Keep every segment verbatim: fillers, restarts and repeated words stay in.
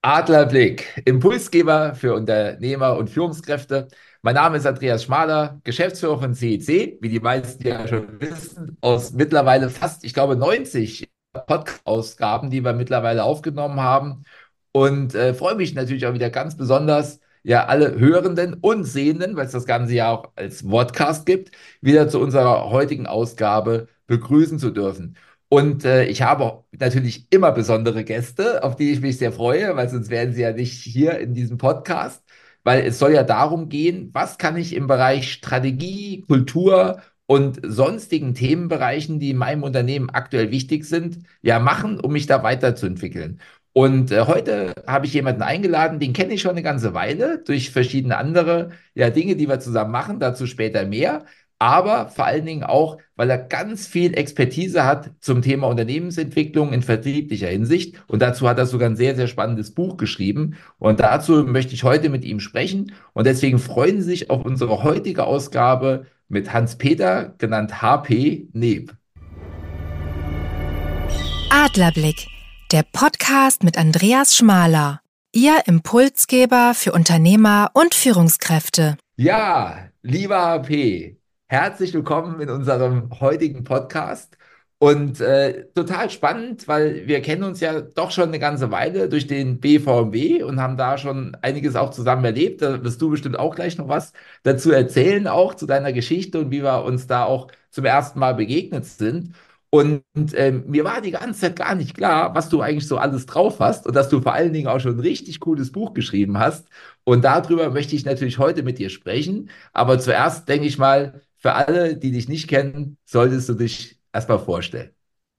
Adlerblick, Impulsgeber für Unternehmer und Führungskräfte. Mein Name ist Andreas Schmaler, Geschäftsführer von C E C, wie die meisten ja schon wissen, aus mittlerweile fast, ich glaube, neunzig Podcast-Ausgaben, die wir mittlerweile aufgenommen haben. Und äh, freue mich natürlich auch wieder ganz besonders, ja, alle Hörenden und Sehenden, weil es das Ganze ja auch als Podcast gibt, wieder zu unserer heutigen Ausgabe begrüßen zu dürfen. Und äh, ich habe natürlich immer besondere Gäste, auf die ich mich sehr freue, weil sonst wären sie ja nicht hier in diesem Podcast, weil es soll ja darum gehen, was kann ich im Bereich Strategie, Kultur und sonstigen Themenbereichen, die in meinem Unternehmen aktuell wichtig sind, ja machen, um mich da weiterzuentwickeln. Und äh, heute habe ich jemanden eingeladen, den kenne ich schon eine ganze Weile durch verschiedene andere ja, Dinge, die wir zusammen machen, dazu später mehr, aber vor allen Dingen auch, weil er ganz viel Expertise hat zum Thema Unternehmensentwicklung in vertrieblicher Hinsicht. Und dazu hat er sogar ein sehr, sehr spannendes Buch geschrieben. Und dazu möchte ich heute mit ihm sprechen. Und deswegen freuen Sie sich auf unsere heutige Ausgabe mit Hans-Peter, genannt H P. Neb. Adlerblick, der Podcast mit Andreas Schmaler. Ihr Impulsgeber für Unternehmer und Führungskräfte. Ja, lieber H P, herzlich willkommen in unserem heutigen Podcast. Und äh, total spannend, weil wir kennen uns ja doch schon eine ganze Weile durch den B V M W und haben da schon einiges auch zusammen erlebt. Da wirst du bestimmt auch gleich noch was dazu erzählen, auch zu deiner Geschichte und wie wir uns da auch zum ersten Mal begegnet sind. Und ähm, mir war die ganze Zeit gar nicht klar, was du eigentlich so alles drauf hast und dass du vor allen Dingen auch schon ein richtig cooles Buch geschrieben hast. Und darüber möchte ich natürlich heute mit dir sprechen. Aber zuerst denke ich mal, für alle, die dich nicht kennen, solltest du dich erstmal vorstellen.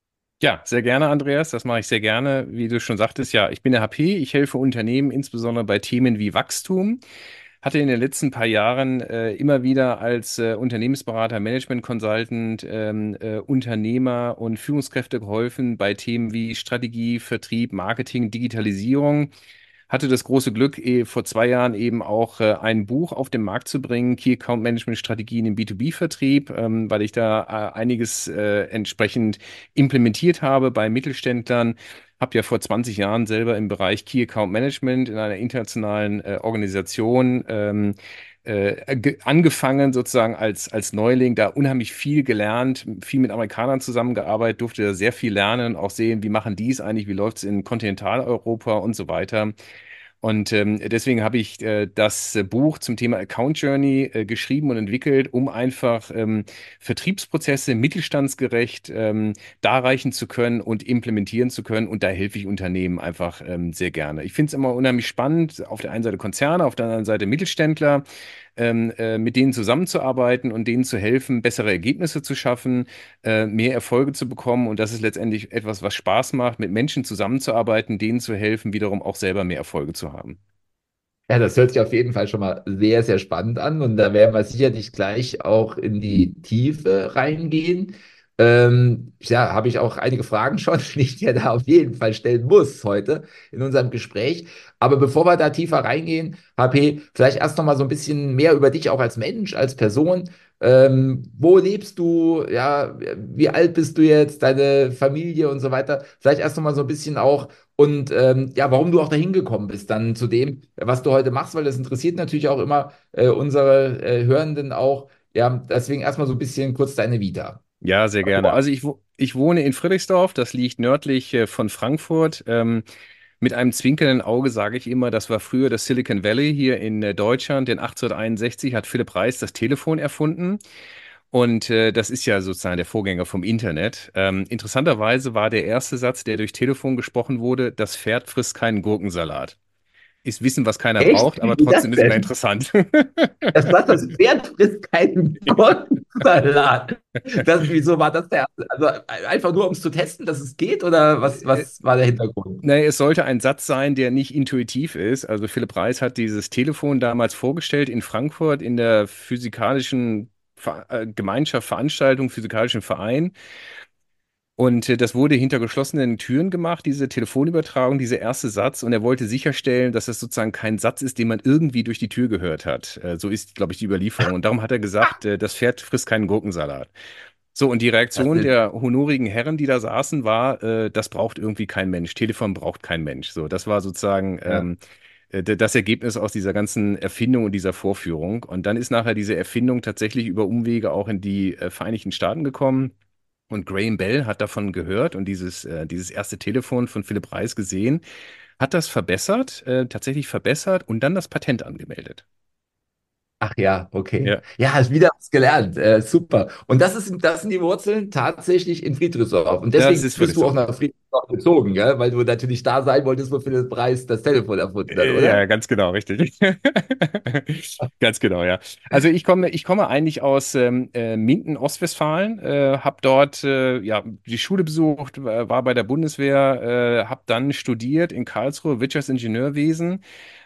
Ja, sehr gerne, Andreas. Das mache ich sehr gerne. Wie du schon sagtest, ja, ich bin der H P. Ich helfe Unternehmen insbesondere bei Themen wie Wachstum. Hatte in den letzten paar Jahren äh, immer wieder als äh, Unternehmensberater, Management Consultant, ähm, äh, Unternehmer und Führungskräfte geholfen bei Themen wie Strategie, Vertrieb, Marketing, Digitalisierung. Hatte das große Glück, eh, vor zwei Jahren eben auch äh, ein Buch auf den Markt zu bringen, Key Account Management Strategien im B zwei B-Vertrieb, ähm, weil ich da äh, einiges äh, entsprechend implementiert habe bei Mittelständlern. Habe ja vor zwanzig Jahren selber im Bereich Key Account Management in einer internationalen äh, Organisation ähm, äh, ge- angefangen, sozusagen als, als Neuling, da unheimlich viel gelernt, viel mit Amerikanern zusammengearbeitet, durfte da sehr viel lernen, auch sehen, wie machen die es eigentlich, wie läuft es in Kontinentaleuropa und so weiter. Und ähm, deswegen habe ich äh, das äh, Buch zum Thema Account Journey äh, geschrieben und entwickelt, um einfach ähm, Vertriebsprozesse mittelstandsgerecht ähm, darreichen zu können und implementieren zu können. Und da helfe ich Unternehmen einfach ähm, sehr gerne. Ich finde es immer unheimlich spannend, auf der einen Seite Konzerne, auf der anderen Seite Mittelständler, ähm, äh, mit denen zusammenzuarbeiten und denen zu helfen, bessere Ergebnisse zu schaffen, äh, mehr Erfolge zu bekommen. Und das ist letztendlich etwas, was Spaß macht, mit Menschen zusammenzuarbeiten, denen zu helfen, wiederum auch selber mehr Erfolge zu haben. Ja, das hört sich auf jeden Fall schon mal sehr, sehr spannend an und da werden wir sicherlich gleich auch in die Tiefe reingehen. Ähm, ja, habe ich auch einige Fragen schon, die ich dir da auf jeden Fall stellen muss heute in unserem Gespräch. Aber bevor wir da tiefer reingehen, H P, vielleicht erst noch mal so ein bisschen mehr über dich auch als Mensch, als Person. Ähm, wo lebst du? Ja, wie alt bist du jetzt? Deine Familie und so weiter. Vielleicht erst noch mal so ein bisschen auch und ähm, ja, warum du auch dahin gekommen bist, dann zu dem, was du heute machst, weil das interessiert natürlich auch immer äh, unsere äh, Hörenden auch. Ja, deswegen erstmal so ein bisschen kurz deine Vita. Ja, sehr gerne. Also ich, wo- ich wohne in Friedrichsdorf, das liegt nördlich äh, von Frankfurt. Ähm, mit einem zwinkernden Auge sage ich immer, das war früher das Silicon Valley hier in äh, Deutschland. Denn achtzehnhunderteinundsechzig hat Philipp Reis das Telefon erfunden. Und äh, das ist ja sozusagen der Vorgänger vom Internet. Ähm, interessanterweise war der erste Satz, der durch Telefon gesprochen wurde, das Pferd frisst keinen Gurkensalat. Ist Wissen, was keiner Echt? braucht, Wie aber geht das trotzdem ist immer denn? interessant. Das sagt, das Pferd frisst keinen Gurkensalat. Das, wieso war das der? Also einfach nur, um es zu testen, dass es geht, oder was, was war der Hintergrund? Nee, es sollte ein Satz sein, der nicht intuitiv ist. Also Philipp Reis hat dieses Telefon damals vorgestellt in Frankfurt in der physikalischen Ver äh, Gemeinschaft, Veranstaltung, physikalischen Verein. Und äh, das wurde hinter geschlossenen Türen gemacht, diese Telefonübertragung, dieser erste Satz. Und er wollte sicherstellen, dass das sozusagen kein Satz ist, den man irgendwie durch die Tür gehört hat. Äh, so ist, glaube ich, die Überlieferung. Und darum hat er gesagt, äh, das Pferd frisst keinen Gurkensalat. So, und die Das Reaktion ist, der honorigen Herren, die da saßen, war, äh, das braucht irgendwie kein Mensch. Telefon braucht kein Mensch. So, das war sozusagen ja. ähm, äh, d- das Ergebnis aus dieser ganzen Erfindung und dieser Vorführung. Und dann ist nachher diese Erfindung tatsächlich über Umwege auch in die äh, Vereinigten Staaten gekommen. Und Graham Bell hat davon gehört und dieses, äh, dieses erste Telefon von Philipp Reis gesehen, hat das verbessert, äh, tatsächlich verbessert und dann das Patent angemeldet. Ach ja, okay. Ja, Ja, hast wieder was gelernt. Äh, super. Und das ist, das sind die Wurzeln tatsächlich in Friedrichsdorf. Und das deswegen ist völlig bist du auch so. nach Friedrichsdorf gezogen, gell? Weil du natürlich da sein wolltest, wo Philipp Preis das Telefon erfunden hat, Äh, Ja, oder? ganz genau, richtig. Ganz genau, ja. Also ich komme, ich komme eigentlich aus ähm, äh, Minden, Ostwestfalen, äh, habe dort äh, ja, die Schule besucht, war war bei der Bundeswehr, äh, habe dann studiert in Karlsruhe Wirtschaftsingenieurwesen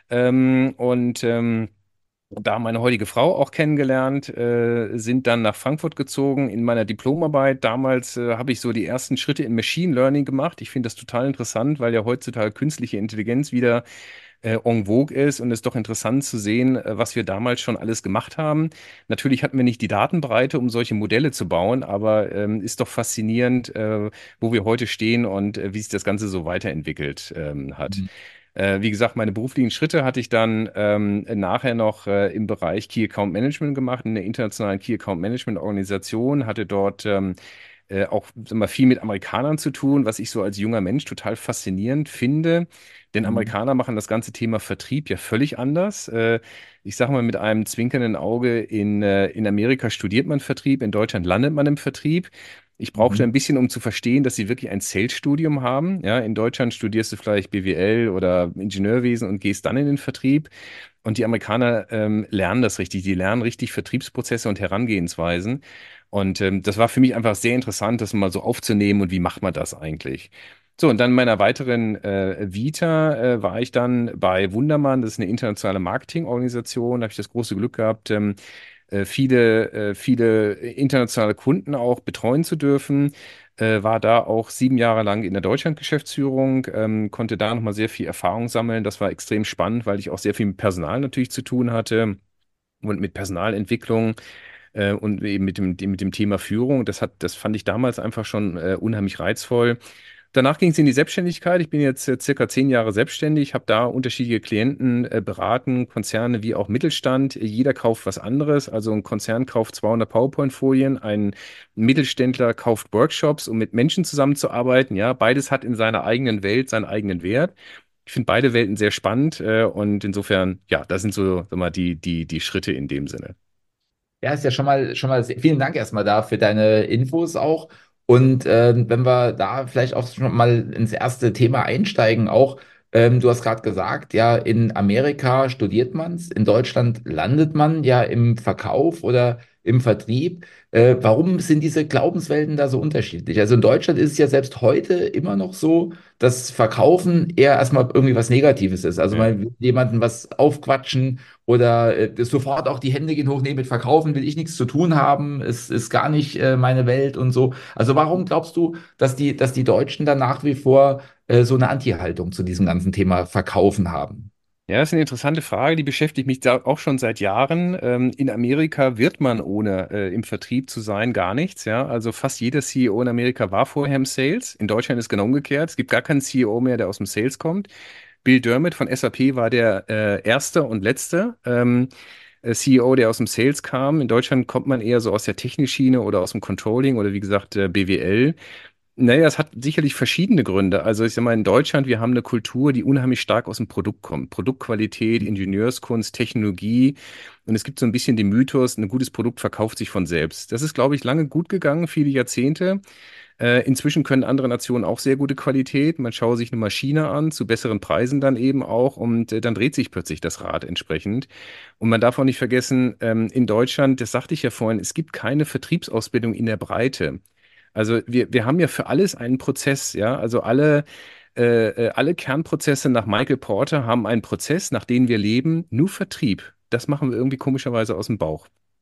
ähm, und ähm, da meine heutige Frau auch kennengelernt, äh, sind dann nach Frankfurt gezogen in meiner Diplomarbeit. Damals äh, habe ich so die ersten Schritte in Machine Learning gemacht. Ich finde das total interessant, weil ja heutzutage künstliche Intelligenz wieder äh, en vogue ist und es ist doch interessant zu sehen, äh, was wir damals schon alles gemacht haben. Natürlich hatten wir nicht die Datenbreite, um solche Modelle zu bauen, aber ähm, ist doch faszinierend, äh, wo wir heute stehen und äh, wie sich das Ganze so weiterentwickelt ähm, hat. Mhm. Äh, wie gesagt, meine beruflichen Schritte hatte ich dann ähm, nachher noch äh, im Bereich Key Account Management gemacht, in der internationalen Key Account Management Organisation, hatte dort ähm, äh, auch sag mal, viel mit Amerikanern zu tun, was ich so als junger Mensch total faszinierend finde. Denn Mhm. Amerikaner machen das ganze Thema Vertrieb ja völlig anders. Äh, ich sage mal mit einem zwinkernden Auge, in, äh, in Amerika studiert man Vertrieb, in Deutschland landet man im Vertrieb. Ich brauchte Mhm. ein bisschen, um zu verstehen, dass sie wirklich ein Sales-Studium haben. Ja, in Deutschland studierst du vielleicht B W L oder Ingenieurwesen und gehst dann in den Vertrieb. Und die Amerikaner ähm, lernen das richtig. Die lernen richtig Vertriebsprozesse und Herangehensweisen. Und ähm, das war für mich einfach sehr interessant, das mal so aufzunehmen und wie macht man das eigentlich? So, und dann in meiner weiteren äh, Vita äh, war ich dann bei Wundermann, das ist eine internationale Marketingorganisation, da habe ich das große Glück gehabt, ähm, äh, viele, äh, viele internationale Kunden auch betreuen zu dürfen. Äh, war da auch sieben Jahre lang in der Deutschland-Geschäftsführung, ähm, konnte da nochmal sehr viel Erfahrung sammeln. Das war extrem spannend, weil ich auch sehr viel mit Personal natürlich zu tun hatte und mit Personalentwicklung äh, und eben mit dem, dem- mit dem Thema Führung. Das hat, das fand ich damals einfach schon äh, unheimlich reizvoll. Danach ging es in die Selbstständigkeit. Ich bin jetzt äh, circa zehn Jahre selbstständig, habe da unterschiedliche Klienten äh, beraten, Konzerne wie auch Mittelstand. Jeder kauft was anderes. Also ein Konzern kauft zweihundert PowerPoint-Folien, ein Mittelständler kauft Workshops, um mit Menschen zusammenzuarbeiten. Ja, beides hat in seiner eigenen Welt seinen eigenen Wert. Ich finde beide Welten sehr spannend äh, und insofern, ja, das sind so, sag mal, die, die, die Schritte in dem Sinne. Ja, ist ja schon mal, schon mal sehr, vielen Dank erstmal da für deine Infos auch. Und ähm, wenn wir da vielleicht auch schon mal ins erste Thema einsteigen, auch, ähm, du hast gerade gesagt, ja, in Amerika studiert man es, in Deutschland landet man ja im Verkauf oder im Vertrieb. Äh, warum sind diese Glaubenswelten da so unterschiedlich? Also in Deutschland ist es ja selbst heute immer noch so, dass Verkaufen eher erstmal irgendwie was Negatives ist. Also Ja. man will jemanden was aufquatschen oder äh, sofort auch die Hände gehen hoch, nee, mit Verkaufen will ich nichts zu tun haben, es ist gar nicht äh, meine Welt und so. Also warum glaubst du, dass die, dass die Deutschen da nach wie vor äh, so eine Anti-Haltung zu diesem ganzen Thema Verkaufen haben? Ja, das ist eine interessante Frage, die beschäftigt mich da auch schon seit Jahren. Ähm, in Amerika wird man ohne äh, im Vertrieb zu sein gar nichts, ja. Also fast jeder C E O in Amerika war vorher im Sales. In Deutschland ist genau umgekehrt. Es gibt gar keinen C E O mehr, der aus dem Sales kommt. Bill Dermott von S A P war der äh, erste und letzte ähm, äh, C E O, der aus dem Sales kam. In Deutschland kommt man eher so aus der Technikschiene oder aus dem Controlling oder wie gesagt äh, B W L. Naja, es hat sicherlich verschiedene Gründe. Also ich sag mal, in Deutschland, wir haben eine Kultur, die unheimlich stark aus dem Produkt kommt. Produktqualität, Ingenieurskunst, Technologie. Und es gibt so ein bisschen den Mythos, ein gutes Produkt verkauft sich von selbst. Das ist, glaube ich, lange gut gegangen, viele Jahrzehnte. Äh, inzwischen können andere Nationen auch sehr gute Qualität. Man schaue sich eine Maschine an, zu besseren Preisen dann eben auch. Und äh, dann dreht sich plötzlich das Rad entsprechend. Und man darf auch nicht vergessen, ähm, in Deutschland, das sagte ich ja vorhin, es gibt keine Vertriebsausbildung in der Breite. Also wir, wir haben ja für alles einen Prozess, ja. Also alle, äh, äh, alle Kernprozesse nach Michael Porter haben einen Prozess, nach dem wir leben. Nur Vertrieb, das machen wir irgendwie komischerweise aus dem Bauch.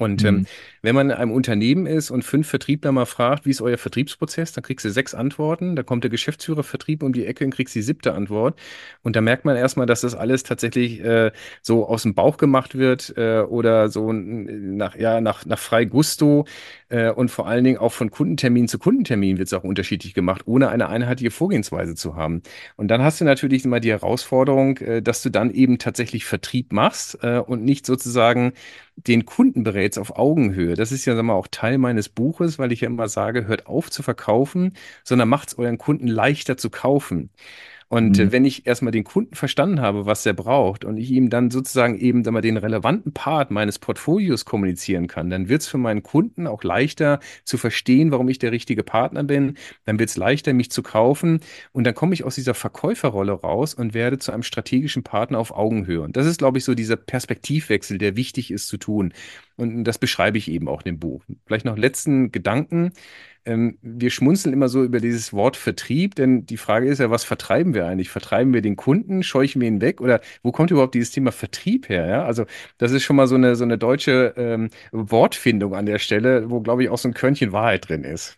Und ähm, Mhm. wenn man in einem Unternehmen ist und fünf Vertriebler mal fragt, wie ist euer Vertriebsprozess, dann kriegst du sechs Antworten. Da kommt der Geschäftsführer Vertrieb um die Ecke und kriegst die siebte Antwort. Und da merkt man erstmal, dass das alles tatsächlich äh, so aus dem Bauch gemacht wird äh, oder so nach, ja, nach, nach frei Gusto. Äh, und vor allen Dingen auch von Kundentermin zu Kundentermin wird es auch unterschiedlich gemacht, ohne eine einheitliche Vorgehensweise zu haben. Und dann hast du natürlich immer die Herausforderung, äh, dass du dann eben tatsächlich Vertrieb machst äh, und nicht sozusagen den Kunden berätst auf Augenhöhe. Das ist ja, sag mal, auch Teil meines Buches, weil ich ja immer sage, hört auf zu verkaufen, sondern macht es euren Kunden leichter zu kaufen. Und äh, Mhm. wenn ich erstmal den Kunden verstanden habe, was er braucht und ich ihm dann sozusagen eben sag mal, den relevanten Part meines Portfolios kommunizieren kann, dann wird es für meinen Kunden auch leichter zu verstehen, warum ich der richtige Partner bin. Dann wird es leichter, mich zu kaufen. Und dann komme ich aus dieser Verkäuferrolle raus und werde zu einem strategischen Partner auf Augenhöhe. Und das ist, glaube ich, so dieser Perspektivwechsel, der wichtig ist zu tun. Und das beschreibe ich eben auch in dem Buch. Vielleicht noch letzten Gedanken. Ähm, wir schmunzeln immer so über dieses Wort Vertrieb, denn die Frage ist ja, was vertreiben wir eigentlich? Vertreiben wir den Kunden? Scheuchen wir ihn weg? Oder wo kommt überhaupt dieses Thema Vertrieb her? Ja, also das ist schon mal so eine, so eine deutsche ähm, Wortfindung an der Stelle, wo, glaube ich, auch so ein Körnchen Wahrheit drin ist.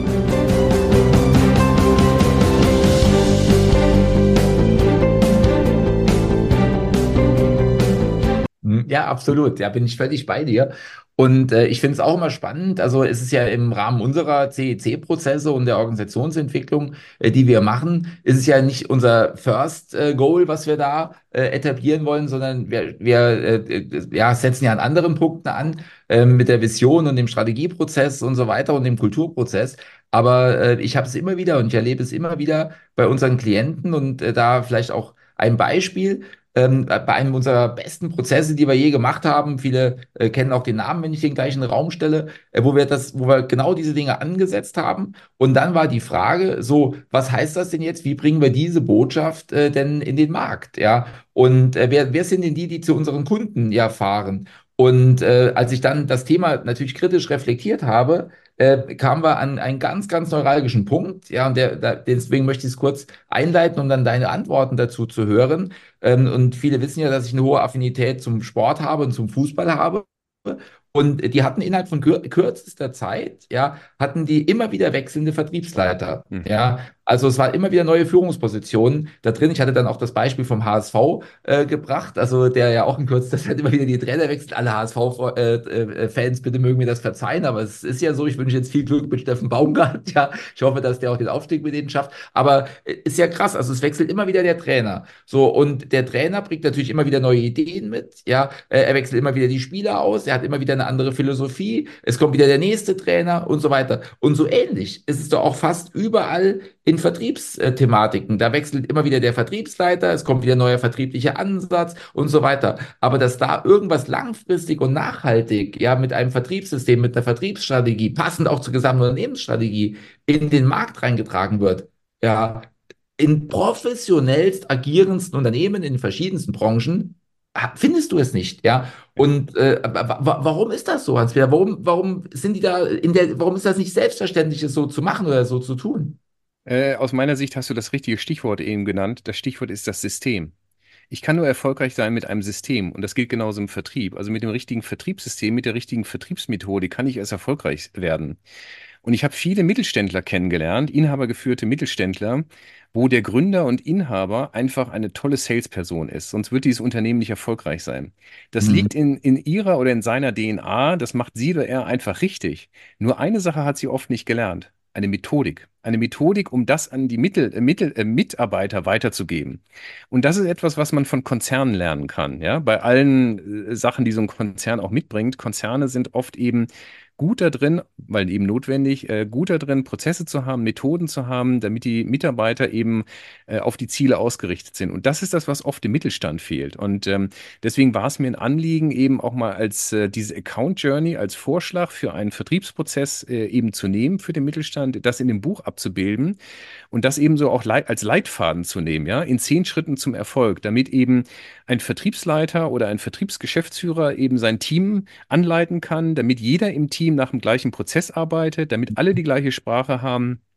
Mhm. Ja, absolut. Ja, bin ich völlig bei dir. Und äh, ich finde es auch immer spannend. Also es ist ja im Rahmen unserer C E C-Prozesse und der Organisationsentwicklung, äh, die wir machen, ist es ja nicht unser First äh, Goal, was wir da äh, etablieren wollen, sondern wir, wir äh, äh, ja, setzen ja an anderen Punkten an, äh, mit der Vision und dem Strategieprozess und so weiter und dem Kulturprozess. Aber äh, ich habe es immer wieder und ich erlebe es immer wieder bei unseren Klienten und äh, da vielleicht auch ein Beispiel ähm, bei einem unserer besten Prozesse, die wir je gemacht haben. Viele äh, kennen auch den Namen, wenn ich den gleich in den Raum stelle, äh, wo wir das, wo wir genau diese Dinge angesetzt haben. Und dann war die Frage, so, was heißt das denn jetzt? Wie bringen wir diese Botschaft äh, denn in den Markt? Ja, und äh, wer, wer sind denn die, die zu unseren Kunden ja fahren? Und äh, als ich dann das Thema natürlich kritisch reflektiert habe, äh, kamen wir an einen ganz, ganz neuralgischen Punkt. Ja, und der, da, deswegen möchte ich es kurz einleiten, um dann deine Antworten dazu zu hören. Ähm, und viele wissen ja, dass ich eine hohe Affinität zum Sport habe und zum Fußball habe. Und die hatten innerhalb von kür kürzester Zeit, ja, hatten die immer wieder wechselnde Vertriebsleiter. Mhm. Ja, also es war immer wieder neue Führungspositionen da drin. Ich hatte dann auch das Beispiel vom H S V äh, gebracht, also der ja auch in kürzester Zeit immer wieder die Trainer wechselt. Alle H S V-Fans, äh, äh, Fans, bitte mögen mir das verzeihen, aber es ist ja so. Ich wünsche jetzt viel Glück mit Steffen Baumgart. Ja, ich hoffe, dass der auch den Aufstieg mit denen schafft. Aber äh, ist ja krass. Also es wechselt immer wieder der Trainer. So, und der Trainer bringt natürlich immer wieder neue Ideen mit. Ja, äh, er wechselt immer wieder die Spieler aus. Er hat immer wieder eine andere Philosophie. Es kommt wieder der nächste Trainer und so weiter. Und so ähnlich ist es doch auch fast überall in Vertriebsthematiken. Da wechselt immer wieder der Vertriebsleiter. Es kommt wieder ein neuer vertrieblicher Ansatz und so weiter. Aber dass da irgendwas langfristig und nachhaltig, ja, mit einem Vertriebssystem, mit einer Vertriebsstrategie, passend auch zur gesamten Unternehmensstrategie, in den Markt reingetragen wird, ja, in professionellst agierendsten Unternehmen in den verschiedensten Branchen ha- findest du es nicht, ja. Und äh, wa wa warum ist das so, Hans-Peter? Warum, warum sind die da in der, warum ist das nicht selbstverständlich, es so zu machen oder so zu tun? Äh, aus meiner Sicht hast du das richtige Stichwort eben genannt. Das Stichwort ist das System. Ich kann nur erfolgreich sein mit einem System und das gilt genauso im Vertrieb. Also mit dem richtigen Vertriebssystem, mit der richtigen Vertriebsmethode kann ich erst erfolgreich werden. Und ich habe viele Mittelständler kennengelernt, inhabergeführte Mittelständler, wo der Gründer und Inhaber einfach eine tolle Salesperson ist. Sonst wird dieses Unternehmen nicht erfolgreich sein. Das Mhm. liegt in, in ihrer oder in seiner D N A, das macht sie oder er einfach richtig. Nur eine Sache hat sie oft nicht gelernt. Eine Methodik. Eine Methodik, um das an die Mittel, äh, Mittel, äh, Mitarbeiter weiterzugeben. Und das ist etwas, was man von Konzernen lernen kann. Ja? Bei allen äh, Sachen, die so ein Konzern auch mitbringt. Konzerne sind oft eben gut da drin, weil eben notwendig, äh, gut da drin, Prozesse zu haben, Methoden zu haben, damit die Mitarbeiter eben äh, auf die Ziele ausgerichtet sind. Und das ist das, was oft im Mittelstand fehlt. Und ähm, deswegen war es mir ein Anliegen, eben auch mal als äh, diese Account Journey, als Vorschlag für einen Vertriebsprozess äh, eben zu nehmen für den Mittelstand, das in dem Buch abzubilden und das eben so auch leit als Leitfaden zu nehmen, ja, in zehn Schritten zum Erfolg, damit eben ein Vertriebsleiter oder ein Vertriebsgeschäftsführer eben sein Team anleiten kann, damit jeder im Team nach dem gleichen Prozess arbeitet, damit alle die gleiche Sprache haben,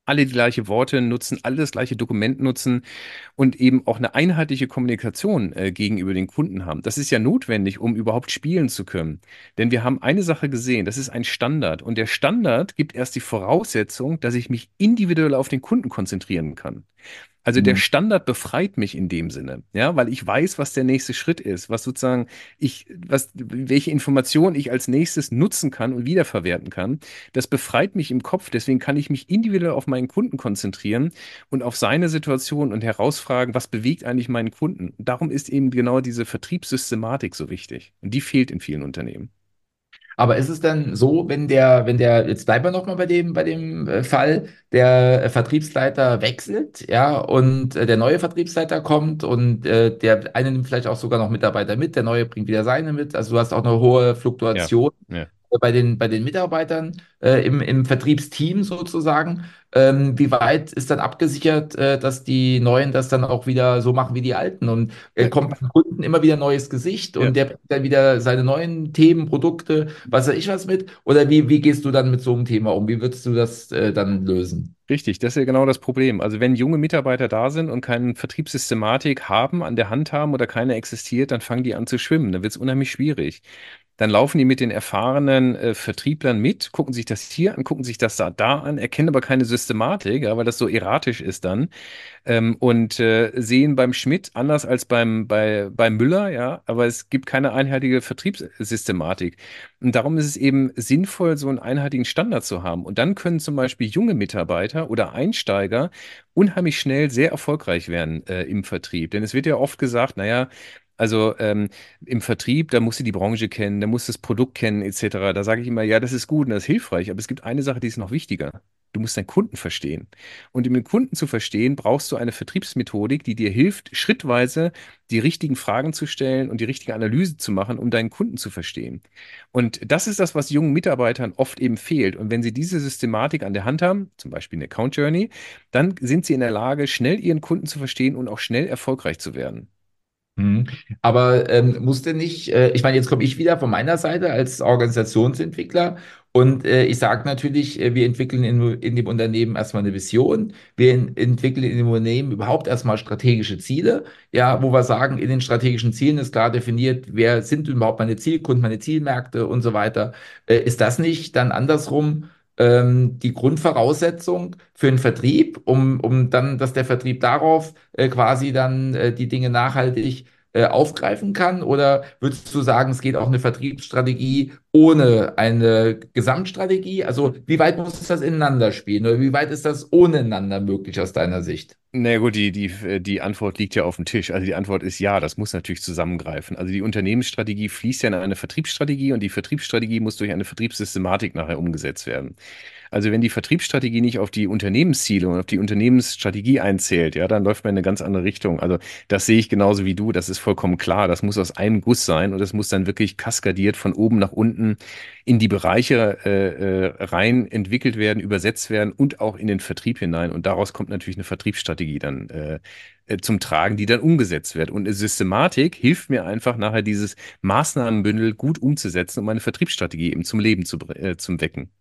alle die gleiche Worte nutzen, alle das gleiche Dokument nutzen und eben auch eine einheitliche Kommunikation äh, gegenüber den Kunden haben. Das ist ja notwendig, um überhaupt spielen zu können. Denn wir haben eine Sache gesehen, das ist ein Standard. Und der Standard gibt erst die Voraussetzung, dass ich mich individuell auf den Kunden konzentrieren kann. Also der Mhm. Standard befreit mich in dem Sinne, ja, weil ich weiß, was der nächste Schritt ist, was sozusagen ich, was, welche Informationen ich als nächstes nutzen kann und wiederverwerten kann. Das befreit mich im Kopf, deswegen kann ich mich individuell auf meinen Kunden konzentrieren und auf seine Situation und herausfragen, was bewegt eigentlich meinen Kunden. Und darum ist eben genau diese Vertriebssystematik so wichtig. Und die fehlt in vielen Unternehmen. Aber ist es dann so, wenn der, wenn der, jetzt bleiben wir nochmal bei dem, bei dem äh, Fall, der äh, Vertriebsleiter wechselt, ja, und äh, der neue Vertriebsleiter kommt und äh, der eine nimmt vielleicht auch sogar noch Mitarbeiter mit, der neue bringt wieder seine mit. Also du hast auch eine hohe Ja, Fluktuation ja. bei den, bei den Mitarbeitern äh, im, im Vertriebsteam sozusagen. Ähm, wie weit ist dann abgesichert, äh, dass die Neuen das dann auch wieder so machen wie die Alten? Und äh, Ja, kommt beim Kunden immer wieder neues Gesicht ja. und der bringt dann wieder seine neuen Themen, Produkte, was weiß ich was mit? Oder wie, wie gehst du dann mit so einem Thema um? Wie würdest du das äh, dann lösen? Richtig, das ist ja genau das Problem. Also wenn junge Mitarbeiter da sind und keine Vertriebssystematik haben, an der Hand haben oder keine existiert, dann fangen die an zu schwimmen. Dann wird es unheimlich schwierig. Dann laufen die mit den erfahrenen äh, Vertrieblern mit, gucken sich das hier an, gucken sich das da, da an, erkennen aber keine Systematik, ja, weil das so erratisch ist dann. Ähm, und äh, sehen beim Schmidt anders als beim, bei, beim Müller, ja, aber es gibt keine einheitliche Vertriebssystematik. Und darum ist es eben sinnvoll, so einen einheitlichen Standard zu haben. Und dann können zum Beispiel junge Mitarbeiter oder Einsteiger unheimlich schnell sehr erfolgreich werden äh, im Vertrieb. Denn es wird ja oft gesagt, naja, also ähm, im Vertrieb, da musst du die Branche kennen, da musst du das Produkt kennen, et cetera. Da sage ich immer, ja, das ist gut und das ist hilfreich, aber es gibt eine Sache, die ist noch wichtiger. Du musst deinen Kunden verstehen. Und um den Kunden zu verstehen, brauchst du eine Vertriebsmethodik, die dir hilft, schrittweise die richtigen Fragen zu stellen und die richtige Analyse zu machen, um deinen Kunden zu verstehen. Und das ist das, was jungen Mitarbeitern oft eben fehlt. Und wenn sie diese Systematik an der Hand haben, zum Beispiel eine Account Journey, dann sind sie in der Lage, schnell ihren Kunden zu verstehen und auch schnell erfolgreich zu werden. Mhm. Aber ähm, muss denn nicht, äh, ich meine, jetzt komme ich wieder von meiner Seite als Organisationsentwickler und äh, ich sage natürlich, äh, wir entwickeln in, in dem Unternehmen erstmal eine Vision, wir en- entwickeln in dem Unternehmen überhaupt erstmal strategische Ziele, ja, wo wir sagen, in den strategischen Zielen ist klar definiert, wer sind überhaupt meine Zielkunden, meine Zielmärkte und so weiter. Äh, ist das nicht dann andersrum? ähm, die Grundvoraussetzung für den Vertrieb, um, um dann, dass der Vertrieb darauf äh, quasi dann äh, die Dinge nachhaltig äh, aufgreifen kann? Oder würdest du sagen, es geht auch eine Vertriebsstrategie ohne eine Gesamtstrategie? Also wie weit muss das ineinander spielen oder wie weit ist das ohne einander möglich aus deiner Sicht? Na gut, die, die, die Antwort liegt ja auf dem Tisch. Also die Antwort ist ja, das muss natürlich zusammengreifen. Also die Unternehmensstrategie fließt ja in eine Vertriebsstrategie und die Vertriebsstrategie muss durch eine Vertriebssystematik nachher umgesetzt werden. Also wenn die Vertriebsstrategie nicht auf die Unternehmensziele und auf die Unternehmensstrategie einzählt, ja, dann läuft man in eine ganz andere Richtung. Also das sehe ich genauso wie du. Das ist vollkommen klar. Das muss aus einem Guss sein und das muss dann wirklich kaskadiert von oben nach unten in die Bereiche äh, äh, rein entwickelt werden, übersetzt werden und auch in den Vertrieb hinein. Und daraus kommt natürlich eine Vertriebsstrategie dann äh, äh, zum Tragen, die dann umgesetzt wird. Und eine Systematik hilft mir einfach nachher dieses Maßnahmenbündel gut umzusetzen, um meine Vertriebsstrategie eben zum Leben zu, br- äh, zum Wecken.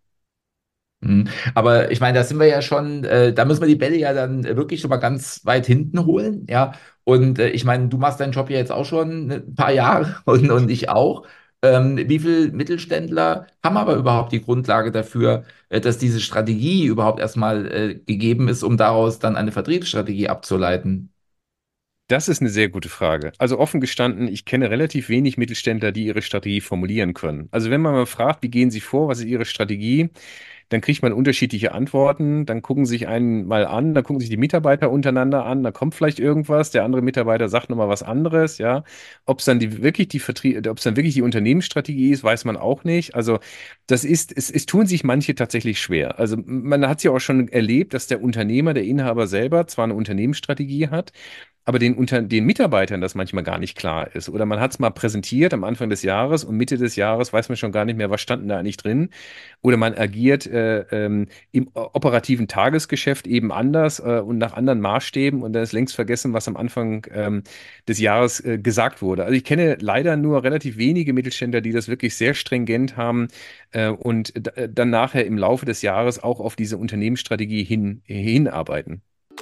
Mhm. Aber ich meine, da sind wir ja schon, äh, da müssen wir die Bälle ja dann wirklich schon mal ganz weit hinten holen, ja. Und äh, ich meine, du machst deinen Job ja jetzt auch schon ein paar Jahre und, und ich auch. Ähm, wie viele Mittelständler haben aber überhaupt die Grundlage dafür, äh, dass diese Strategie überhaupt erstmal äh, gegeben ist, um daraus dann eine Vertriebsstrategie abzuleiten? Das ist eine sehr gute Frage. Also offen gestanden, ich kenne relativ wenig Mittelständler, die ihre Strategie formulieren können. Also wenn man mal fragt, wie gehen sie vor, was ist ihre Strategie, dann kriegt man unterschiedliche Antworten. Dann gucken sich einen mal an, dann gucken sich die Mitarbeiter untereinander an, da kommt vielleicht irgendwas, der andere Mitarbeiter sagt nochmal was anderes, ja. Ob es dann die wirklich die Vertrie ob es dann wirklich die Unternehmensstrategie ist, weiß man auch nicht. Also das ist, es, es tun sich manche tatsächlich schwer. Also man hat ja auch schon erlebt, dass der Unternehmer, der Inhaber selber zwar eine Unternehmensstrategie hat, aber den, unter, den Mitarbeitern das manchmal gar nicht klar ist. Oder man hat es mal präsentiert am Anfang des Jahres und Mitte des Jahres weiß man schon gar nicht mehr, was stand denn da eigentlich drin. oder man agiert äh, ähm, im operativen Tagesgeschäft eben anders äh, und nach anderen Maßstäben und da ist längst vergessen, was am Anfang ähm, des Jahres äh, gesagt wurde. Also ich kenne leider nur relativ wenige Mittelständler, die das wirklich sehr stringent haben äh, und d- dann nachher im Laufe des Jahres auch auf diese Unternehmensstrategie hin, hinarbeiten.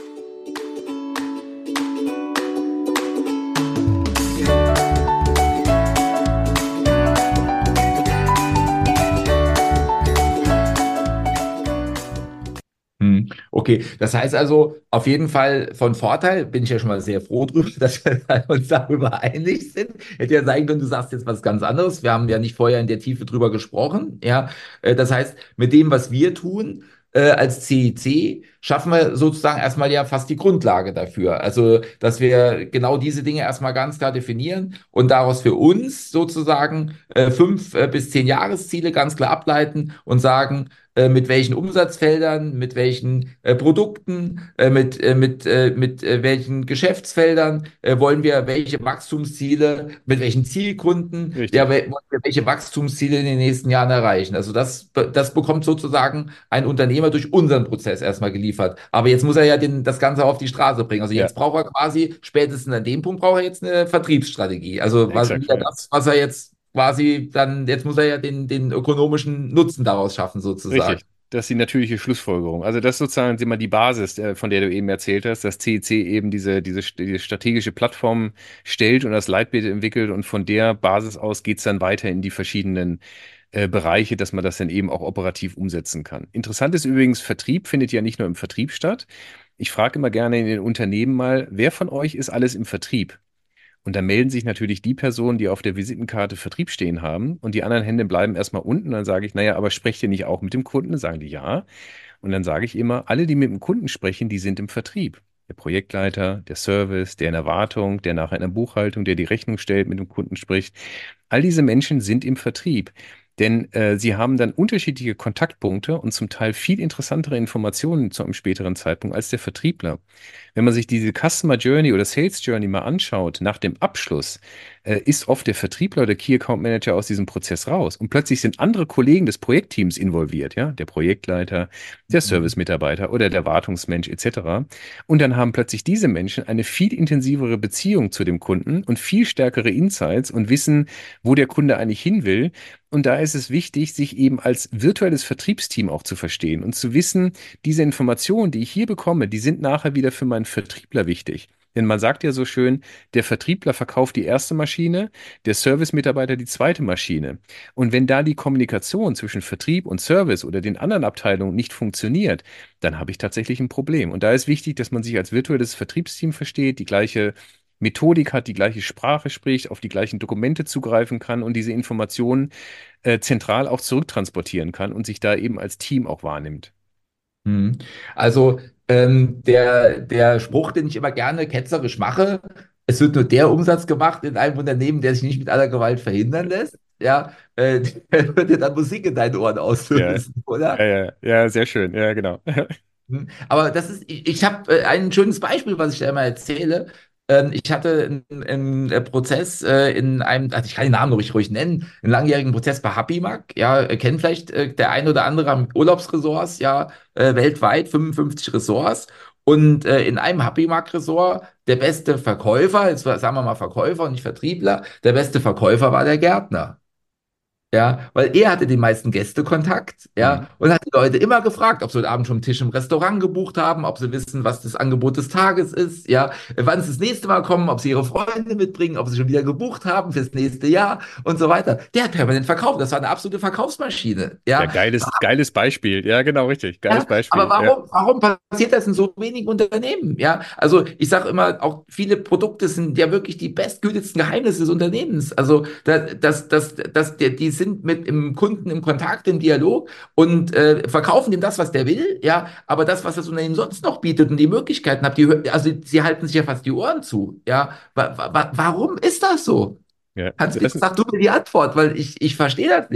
Hm, okay, das heißt also auf jeden Fall von Vorteil, bin ich ja schon mal sehr froh drüber, dass wir uns darüber einig sind. Hätte ja sein können, du sagst jetzt was ganz anderes. Wir haben ja nicht vorher in der Tiefe drüber gesprochen. Ja, Äh, das heißt, mit dem, was wir tun, äh, als C I C, schaffen wir sozusagen erstmal ja fast die Grundlage dafür. Also, dass wir genau diese Dinge erstmal ganz klar definieren und daraus für uns sozusagen äh, fünf äh, bis zehn Jahresziele ganz klar ableiten und sagen, äh, mit welchen Umsatzfeldern, mit welchen äh, Produkten, äh, mit, äh, mit, äh, mit äh, welchen Geschäftsfeldern äh, wollen wir welche Wachstumsziele, mit welchen Zielkunden, ja, Richtig. wel- wollen wir welche Wachstumsziele in den nächsten Jahren erreichen. Also das, be- das bekommt sozusagen ein Unternehmer durch unseren Prozess erstmal geliefert. Aber jetzt muss er ja den, das Ganze auf die Straße bringen. Also Ja, jetzt braucht er quasi, spätestens an dem Punkt braucht er jetzt eine Vertriebsstrategie. Also was, exakt. wieder Ja. das, was er jetzt quasi dann, jetzt muss er ja den, den ökonomischen Nutzen daraus schaffen, sozusagen. Richtig. Das ist die natürliche Schlussfolgerung. Also das ist sozusagen immer die Basis, äh, von der du eben erzählt hast, dass C E C eben diese, diese, diese strategische Plattform stellt und das Leitbild entwickelt und von der Basis aus geht es dann weiter in die verschiedenen äh, Bereiche, dass man das dann eben auch operativ umsetzen kann. Interessant ist übrigens, Vertrieb findet ja nicht nur im Vertrieb statt. Ich frage immer gerne in den Unternehmen mal, wer von euch ist alles im Vertrieb? Und da melden sich natürlich die Personen, die auf der Visitenkarte Vertrieb stehen haben und die anderen Hände bleiben erstmal unten. Dann sage ich, naja, aber sprecht ihr nicht auch mit dem Kunden? Dann sagen die ja. Und dann sage ich immer, alle, die mit dem Kunden sprechen, die sind im Vertrieb. Der Projektleiter, der Service, der in der Wartung, der nachher in der Buchhaltung, der die Rechnung stellt, mit dem Kunden spricht. All diese Menschen sind im Vertrieb. Denn äh, sie haben dann unterschiedliche Kontaktpunkte und zum Teil viel interessantere Informationen zu einem späteren Zeitpunkt als der Vertriebler. Wenn man sich diese Customer Journey oder Sales Journey mal anschaut, nach dem Abschluss, äh, ist oft der Vertriebler oder Key Account Manager aus diesem Prozess raus. Und plötzlich sind andere Kollegen des Projektteams involviert, ja, der Projektleiter, der Service-Mitarbeiter oder der Wartungsmensch et cetera. Und dann haben plötzlich diese Menschen eine viel intensivere Beziehung zu dem Kunden und viel stärkere Insights und wissen, wo der Kunde eigentlich hin will. Und da ist es wichtig, sich eben als virtuelles Vertriebsteam auch zu verstehen und zu wissen, diese Informationen, die ich hier bekomme, die sind nachher wieder für meinen Vertriebler wichtig. Denn man sagt ja so schön, der Vertriebler verkauft die erste Maschine, der Service-Mitarbeiter die zweite Maschine. Und wenn da die Kommunikation zwischen Vertrieb und Service oder den anderen Abteilungen nicht funktioniert, dann habe ich tatsächlich ein Problem. Und da ist wichtig, dass man sich als virtuelles Vertriebsteam versteht, die gleiche Methodik hat, die gleiche Sprache spricht, auf die gleichen Dokumente zugreifen kann und diese Informationen äh, zentral auch zurücktransportieren kann und sich da eben als Team auch wahrnimmt. Mhm. Also ähm, der, der Spruch, den ich immer gerne ketzerisch mache, es wird nur der Umsatz gemacht in einem Unternehmen, der sich nicht mit aller Gewalt verhindern lässt. Ja, äh, der würde dann Musik in deinen Ohren Ja, auslösen, oder? ja, ja, ja, sehr schön. Ja, genau. Hm. Aber das ist, ich, ich habe äh, ein schönes Beispiel, was ich da immer erzähle. Ähm, ich hatte einen, einen äh, Prozess äh, in einem, also ich kann den Namen ruhig, ruhig nennen, einen langjährigen Prozess bei Happymark. Ja, äh, kennt vielleicht äh, der ein oder andere am Urlaubsresorts, ja, äh, weltweit fünfundfünfzig Ressorts. Und äh, in einem Happymark-Ressort, der beste Verkäufer, jetzt sagen wir mal Verkäufer und nicht Vertriebler, der beste Verkäufer war der Gärtner. Ja, weil er hatte den meisten Gästekontakt, Mhm. ja, und hat die Leute immer gefragt, ob sie heute Abend schon einen Tisch im Restaurant gebucht haben, ob sie wissen, was das Angebot des Tages ist, ja, wann sie das nächste Mal kommen, ob sie ihre Freunde mitbringen, ob sie schon wieder gebucht haben fürs nächste Jahr und so weiter. Der hat permanent verkauft. Das war eine absolute Verkaufsmaschine, Ja, ja. geiles, geiles Beispiel. Ja, genau, richtig. Geiles Ja, aber Beispiel. Ja, warum, warum passiert das in so wenigen Unternehmen? Ja, also ich sage immer, auch viele Produkte sind ja wirklich die bestgültigsten Geheimnisse des Unternehmens. Also das, das, das, das, die, die sind mit dem Kunden im Kontakt, im Dialog und äh, verkaufen ihm das, was der will. Ja, aber das, was das Unternehmen sonst noch bietet und die Möglichkeiten hat, die, hö- also sie halten sich ja fast die Ohren zu. Ja, wa, wa, wa- warum ist das so? ja. Hans, bitte Das, sag du mir die Antwort, weil ich, ich verstehe das nicht.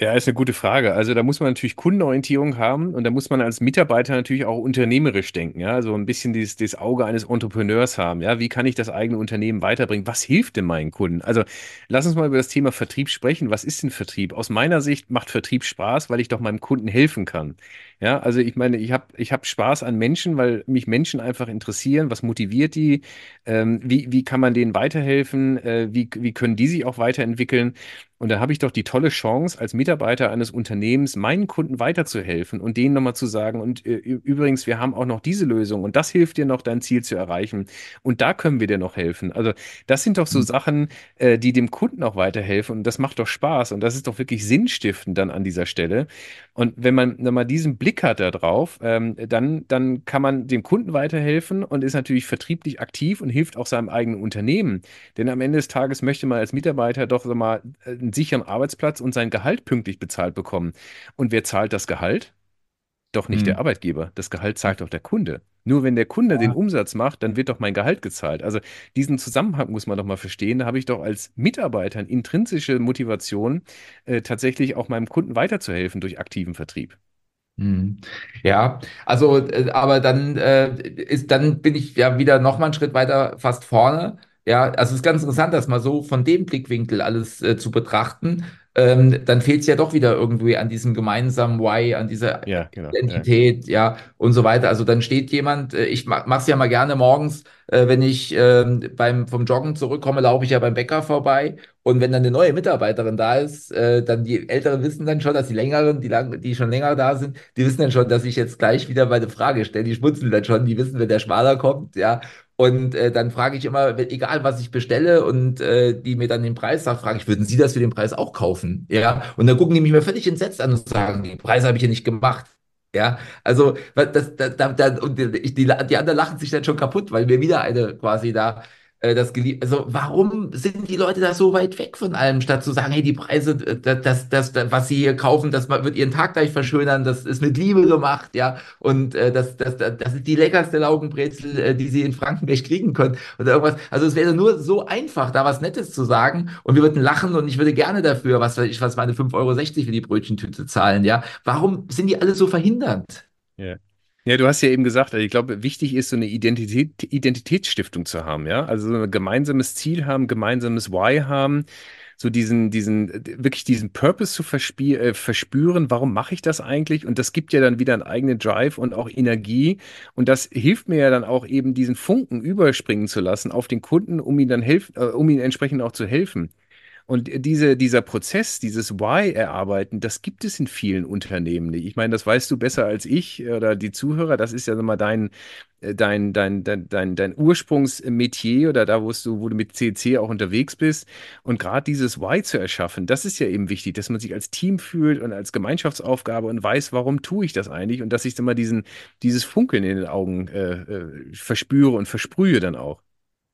Ja, ist eine gute Frage. Also da muss man natürlich Kundenorientierung haben und da muss man als Mitarbeiter natürlich auch unternehmerisch denken, ja, so ein bisschen dieses, dieses Auge eines Entrepreneurs haben, ja, wie kann ich das eigene Unternehmen weiterbringen? Was hilft denn meinen Kunden? Also lass uns mal über das Thema Vertrieb sprechen. Was ist denn Vertrieb? Aus meiner Sicht macht Vertrieb Spaß, weil ich doch meinem Kunden helfen kann. Ja, also ich meine, ich habe ich hab Spaß an Menschen, weil mich Menschen einfach interessieren. Was motiviert die? Ähm, wie, wie kann man denen weiterhelfen? Äh, wie, wie können die sich auch weiterentwickeln? Und da habe ich doch die tolle Chance, als Mitarbeiter eines Unternehmens meinen Kunden weiterzuhelfen und denen nochmal zu sagen, und äh, übrigens, wir haben auch noch diese Lösung und das hilft dir noch, dein Ziel zu erreichen. Und da können wir dir noch helfen. Also das sind doch so Sachen, äh, die dem Kunden auch weiterhelfen und das macht doch Spaß und das ist doch wirklich sinnstiftend dann an dieser Stelle. Und wenn man nochmal diesen Blick hat da drauf, ähm, dann, dann kann man dem Kunden weiterhelfen und ist natürlich vertrieblich aktiv und hilft auch seinem eigenen Unternehmen. Denn am Ende des Tages möchte man als Mitarbeiter doch sag mal, einen sicheren Arbeitsplatz und sein Gehalt pünktlich bezahlt bekommen. Und wer zahlt das Gehalt? Doch nicht der Hm. Arbeitgeber. Das Gehalt zahlt doch der Kunde. Nur wenn der Kunde den Umsatz macht, dann wird doch mein Gehalt gezahlt. Also diesen Zusammenhang muss man doch mal verstehen. Da habe ich doch als Mitarbeiter eine intrinsische Motivation, äh, tatsächlich auch meinem Kunden weiterzuhelfen durch aktiven Vertrieb. Hm. Ja, also, äh, aber dann äh, ist, dann bin ich ja wieder noch mal einen Schritt weiter fast vorne. Ja, also es ist ganz interessant, das mal so von dem Blickwinkel alles äh, zu betrachten. Ähm, dann fehlt es ja doch wieder irgendwie an diesem gemeinsamen Why, an dieser Ja, genau. Ja, Identität, ja, und so weiter. Also dann steht jemand, äh, ich ma- mach's ja mal gerne morgens, äh, wenn ich ähm, beim vom Joggen zurückkomme, laufe ich ja beim Bäcker vorbei. Und wenn dann eine neue Mitarbeiterin da ist, äh, dann die Älteren wissen dann schon, dass die Längeren, die lang, die schon länger da sind, die wissen dann schon, dass ich jetzt gleich wieder meine Frage stelle. Die schmunzeln dann schon, die wissen, wenn der Schmaler kommt, ja. Und äh, dann frage ich immer, wenn- egal was ich bestelle und äh, die mir dann den Preis sagt, frage ich, würden Sie das für den Preis auch kaufen? Ja. Und dann gucken die mich mir völlig entsetzt an und sagen, den Preis habe ich ja nicht gemacht. Ja, also was- das, da, da, da, und die, die, die anderen lachen sich dann schon kaputt, weil mir wieder eine quasi da äh, das geliebt. Also warum sind die Leute da so weit weg von allem, statt zu sagen, hey, die Preise, äh, das, das, das, was sie hier kaufen, das wird ihren Tag gleich verschönern, das ist mit Liebe gemacht, ja. Und äh, das, das, das, das ist die leckerste Laugenbrezel, äh, die sie in Frankenberg kriegen können oder irgendwas. Also es wäre nur so einfach, da was Nettes zu sagen und wir würden lachen und ich würde gerne dafür, was weiß ich, was meine fünf Euro sechzig für die Brötchentüte zahlen, ja. Warum sind die alle so verhindert? ja. Ja, du hast ja eben gesagt, also ich glaube, wichtig ist, so eine Identität, Identitätsstiftung zu haben, ja. Also so ein gemeinsames Ziel haben, gemeinsames Why haben, so diesen, diesen, äh, wirklich diesen Purpose zu verspie- äh, verspüren, warum mache ich das eigentlich? Und das gibt ja dann wieder einen eigenen Drive und auch Energie. Und das hilft mir ja dann auch eben, diesen Funken überspringen zu lassen auf den Kunden, um ihm dann helfen, äh, um ihm entsprechend auch zu helfen. Und diese, dieser Prozess, dieses Why erarbeiten, das gibt es in vielen Unternehmen nicht. Ich meine, das weißt du besser als ich oder die Zuhörer. Das ist ja immer dein, äh, dein, dein, dein, dein, dein Ursprungsmetier oder da, wo du, wo du mit C C auch unterwegs bist. Und gerade dieses Why zu erschaffen, das ist ja eben wichtig, dass man sich als Team fühlt und als Gemeinschaftsaufgabe und weiß, warum tue ich das eigentlich und dass ich dann mal diesen, dieses Funkeln in den Augen äh, äh, verspüre und versprühe dann auch.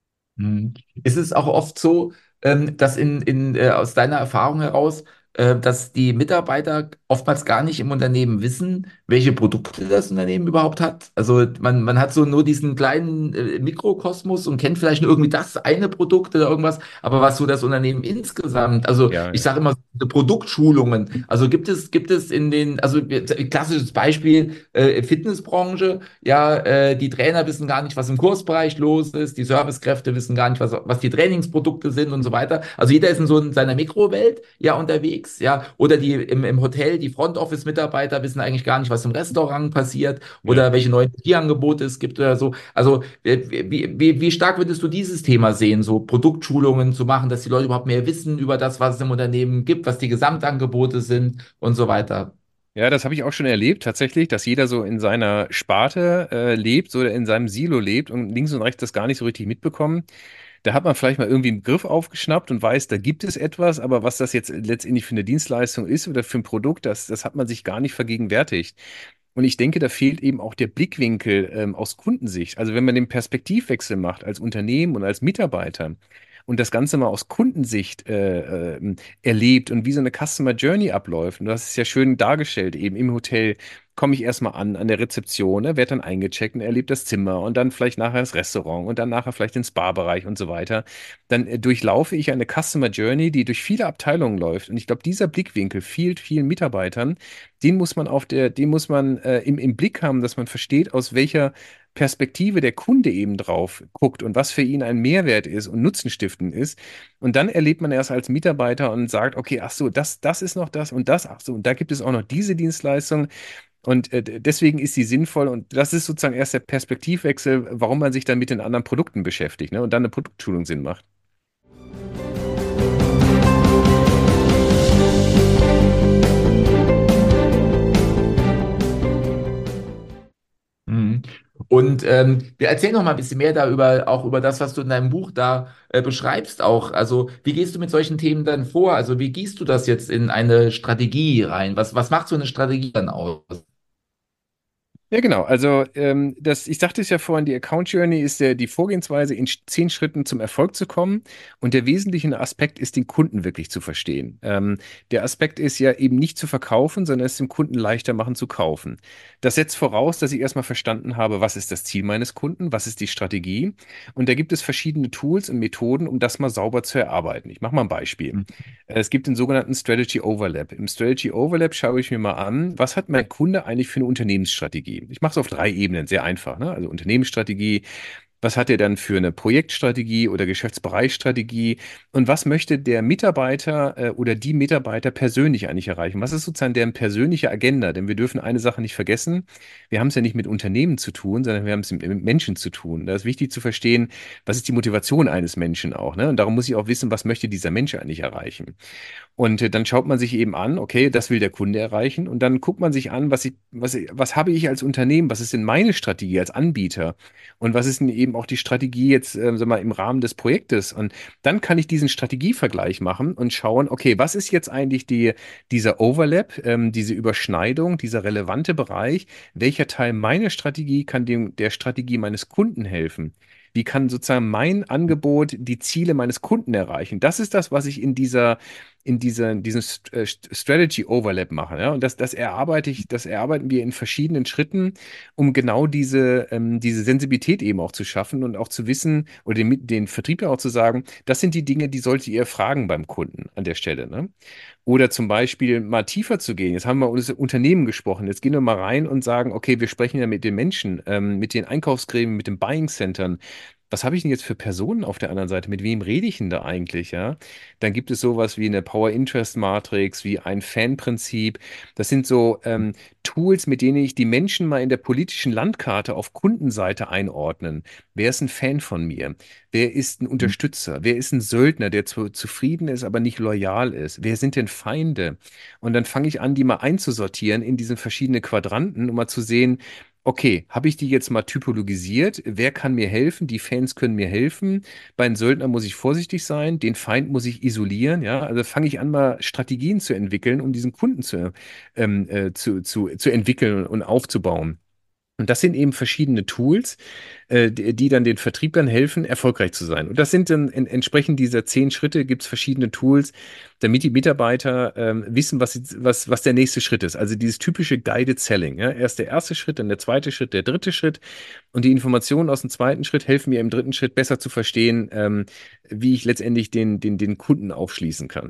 Mhm. Ist es auch oft so, ähm, dass in, in, äh, aus deiner Erfahrung heraus, äh, dass die Mitarbeiter oftmals gar nicht im Unternehmen wissen, welche Produkte das Unternehmen überhaupt hat? Also man, man hat so nur diesen kleinen äh, Mikrokosmos und kennt vielleicht nur irgendwie das eine Produkt oder irgendwas, aber was so das Unternehmen insgesamt, also Ja, ich ja, sage immer so Produktschulungen, also gibt es, gibt es in den, also wir- klassisches Beispiel, äh, Fitnessbranche, ja, äh, die Trainer wissen gar nicht, was im Kursbereich los ist, die Servicekräfte wissen gar nicht, was, was die Trainingsprodukte sind und so weiter. Also jeder ist in so in seiner Mikrowelt ja unterwegs, ja, oder die im, im Hotel, die Front Office Mitarbeiter wissen eigentlich gar nicht, was im Restaurant passiert ja. oder welche neuen Tierangebote es gibt oder so. Also wie, wie, wie wie stark würdest du dieses Thema sehen, so Produktschulungen zu machen, dass die Leute überhaupt mehr wissen über das, was es im Unternehmen gibt, was die Gesamtangebote sind und so weiter? Ja, das habe ich auch schon erlebt, tatsächlich, dass jeder so in seiner Sparte äh, lebt, so in seinem Silo lebt und links und rechts das gar nicht so richtig mitbekommen. Da hat man vielleicht mal irgendwie einen Begriff aufgeschnappt und weiß, da gibt es etwas, aber was das jetzt letztendlich für eine Dienstleistung ist oder für ein Produkt, das, das hat man sich gar nicht vergegenwärtigt. Und ich denke, da fehlt eben auch der Blickwinkel ähm, aus Kundensicht. Also wenn man den Perspektivwechsel macht als Unternehmen und als Mitarbeiter und das Ganze mal aus Kundensicht äh, ähm, erlebt und wie so eine Customer Journey abläuft. Und du hast es ja schön dargestellt, eben im Hotel. komme ich erstmal an, an der Rezeption, ne, werde dann eingecheckt und erlebe das Zimmer und dann vielleicht nachher das Restaurant und dann nachher vielleicht den Spa-Bereich und so weiter. Dann äh, durchlaufe ich eine Customer Journey, die durch viele Abteilungen läuft. Und ich glaube, dieser Blickwinkel fehlt vielen Mitarbeitern. Den muss man auf der, den muss man äh, im, im Blick haben, dass man versteht, aus welcher Perspektive der Kunde eben drauf guckt und was für ihn ein Mehrwert ist und nutzenstiftend ist. Und dann erlebt man erst als Mitarbeiter und sagt, okay, ach so, das, das ist noch das und das, ach so, und da gibt es auch noch diese Dienstleistung. Und äh, deswegen ist sie sinnvoll und das ist sozusagen erst der Perspektivwechsel, warum man sich dann mit den anderen Produkten beschäftigt, ne? Und dann eine Produktschulung Sinn macht. Mhm. Und ähm, wir erzählen noch mal ein bisschen mehr da über, auch über das, was du in deinem Buch da äh, beschreibst auch. Also, wie gehst du mit solchen Themen dann vor? Also, wie gießt du das jetzt in eine Strategie rein? Was, was macht so eine Strategie dann aus? Ja, genau. Also, ähm, das, ich sagte es ja vorhin, die Account Journey ist der, die Vorgehensweise, in sch- zehn Schritten zum Erfolg zu kommen. Und der wesentliche Aspekt ist, den Kunden wirklich zu verstehen. Ähm, der Aspekt ist ja eben nicht zu verkaufen, sondern es dem Kunden leichter machen zu kaufen. Das setzt voraus, dass ich erstmal verstanden habe, was ist das Ziel meines Kunden, was ist die Strategie. Und da gibt es verschiedene Tools und Methoden, um das mal sauber zu erarbeiten. Ich mache mal ein Beispiel. Äh, Es gibt den sogenannten Strategy Overlap. Im Strategy Overlap schaue ich mir mal an, was hat mein Kunde eigentlich für eine Unternehmensstrategie? Ich mache es auf drei Ebenen, sehr einfach. Ne? Also Unternehmensstrategie, was hat er dann für eine Projektstrategie oder Geschäftsbereichsstrategie? Und was möchte der Mitarbeiter äh, oder die Mitarbeiter persönlich eigentlich erreichen? Was ist sozusagen deren persönliche Agenda? Denn wir dürfen eine Sache nicht vergessen. Wir haben es ja nicht mit Unternehmen zu tun, sondern wir haben es mit, mit Menschen zu tun. Da ist wichtig zu verstehen, was ist die Motivation eines Menschen auch. Ne? Und darum muss ich auch wissen, was möchte dieser Mensch eigentlich erreichen. Und äh, dann schaut man sich eben an, okay, das will der Kunde erreichen. Und dann guckt man sich an, was ich, was, was habe ich als Unternehmen, was ist denn meine Strategie als Anbieter? Und was ist denn eben auch die Strategie jetzt, äh, sag mal, im Rahmen des Projektes? Und dann kann ich diesen Strategievergleich machen und schauen, okay, was ist jetzt eigentlich die, dieser Overlap, ähm, diese Überschneidung, dieser relevante Bereich? Welcher Teil meiner Strategie kann dem, der Strategie meines Kunden helfen? Wie kann sozusagen mein Angebot die Ziele meines Kunden erreichen? Das ist das, was ich in dieser in dieser, diesem St- äh, St- Strategy Overlap machen. Ja? Und das, das erarbeite ich, das erarbeiten wir in verschiedenen Schritten, um genau diese, ähm, diese Sensibilität eben auch zu schaffen und auch zu wissen oder den, den Vertriebler auch zu sagen, das sind die Dinge, die solltet ihr fragen beim Kunden an der Stelle. Ne? Oder zum Beispiel mal tiefer zu gehen. Jetzt haben wir über das Unternehmen gesprochen. Jetzt gehen wir mal rein und sagen, okay, wir sprechen ja mit den Menschen, ähm, mit den Einkaufsgremien, mit den Buying Centern. Was habe ich denn jetzt für Personen auf der anderen Seite? Mit wem rede ich denn da eigentlich, ja? Dann gibt es sowas wie eine Power Interest Matrix, wie ein Fan-Prinzip. Das sind so ähm, Tools, mit denen ich die Menschen mal in der politischen Landkarte auf Kundenseite einordnen. Wer ist ein Fan von mir? Wer ist ein Unterstützer? Wer ist ein Söldner, der zu, zufrieden ist, aber nicht loyal ist? Wer sind denn Feinde? Und dann fange ich an, die mal einzusortieren in diese verschiedenen Quadranten, um mal zu sehen, okay, habe ich die jetzt mal typologisiert? Wer kann mir helfen? Die Fans können mir helfen. Bei einem Söldner muss ich vorsichtig sein, den Feind muss ich isolieren, ja. Also fange ich an, mal Strategien zu entwickeln, um diesen Kunden zu, ähm, äh, zu, zu, zu entwickeln und aufzubauen. Und das sind eben verschiedene Tools, äh, die, die dann den Vertrieblern helfen, erfolgreich zu sein. Und das sind dann en- entsprechend dieser zehn Schritte, gibt es verschiedene Tools, damit die Mitarbeiter ähm, wissen, was, sie- was, was der nächste Schritt ist. Also dieses typische Guided Selling. Ja? Erst der erste Schritt, dann der zweite Schritt, der dritte Schritt. Und die Informationen aus dem zweiten Schritt helfen mir im dritten Schritt besser zu verstehen, ähm, wie ich letztendlich den, den, den Kunden aufschließen kann.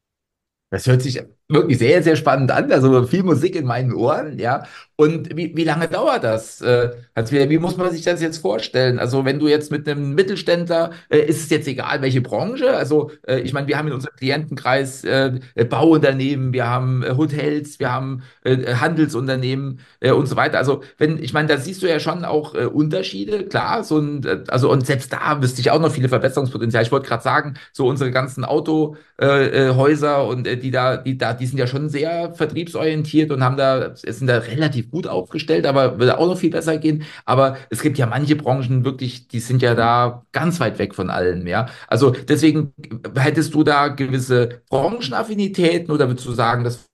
Das hört sich wirklich sehr, sehr spannend an. Also viel Musik in meinen Ohren, ja. Und wie, wie lange dauert das? Äh, also wie, wie muss man sich das jetzt vorstellen? Also wenn du jetzt mit einem Mittelständler, äh, ist es jetzt egal, welche Branche? Also äh, ich meine, wir haben in unserem Klientenkreis äh, äh, Bauunternehmen, wir haben äh, Hotels, wir haben äh, Handelsunternehmen äh, und so weiter. Also wenn, ich meine, da siehst du ja schon auch äh, Unterschiede, klar. So ein, äh, also und selbst da wüsste ich auch noch viele Verbesserungspotenziale. Ich wollte gerade sagen, so unsere ganzen Auto äh, äh, Häuser und äh, die da, die da, die sind ja schon sehr vertriebsorientiert und haben da, sind da relativ gut aufgestellt, aber würde auch noch viel besser gehen. Aber es gibt ja manche Branchen wirklich, die sind ja da ganz weit weg von allen, ja. Also deswegen hättest du da gewisse Branchenaffinitäten oder würdest du sagen, das